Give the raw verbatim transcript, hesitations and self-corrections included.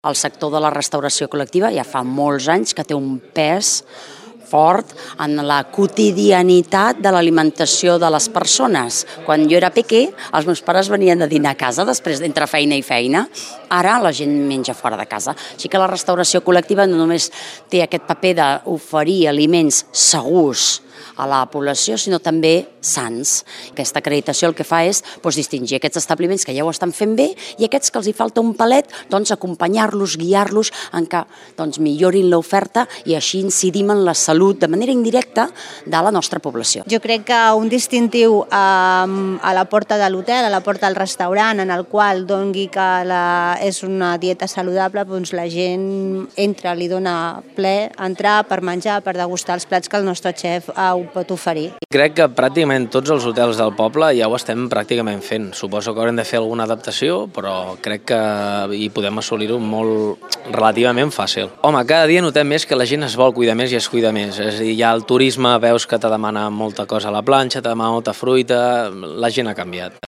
El sector de la restauració col·lectiva ja fa molts anys que té un pes fort en la quotidianitat de l'alimentació de les persones. Quan jo era pequé, els meus pares venien a dinar a casa després d'entre feina i feina. Ara la gent menja fora de casa. Així que la restauració col·lectiva no només té aquest paper d'oferir aliments segurs a la població, sinó també sans. Aquesta acreditació el que fa és doncs, distingir aquests establiments que ja ho estan fent bé i aquests que els hi falta un palet, doncs, acompanyar-los, guiar-los en què doncs, millorin l'oferta i així incidim en la salut de manera indirecta de la nostra població. Jo crec que un distintiu a, a la porta de l'hotel, a la porta del restaurant, en el qual doni que la, és una dieta saludable, doncs la gent entra, li dona ple entrar per menjar, per degustar els plats que el nostre xef ho pot oferir. Crec que pràcticament tots els hotels del poble ja ho estem pràcticament fent. Suposo que haurem de fer alguna adaptació, però crec que hi podem assolir-ho molt relativament fàcil. Home, cada dia notem més que la gent es vol cuidar més i es cuida més. És a dir, ja el turisme veus que te demana molta cosa a la planxa, te demana molta fruita, la gent ha canviat.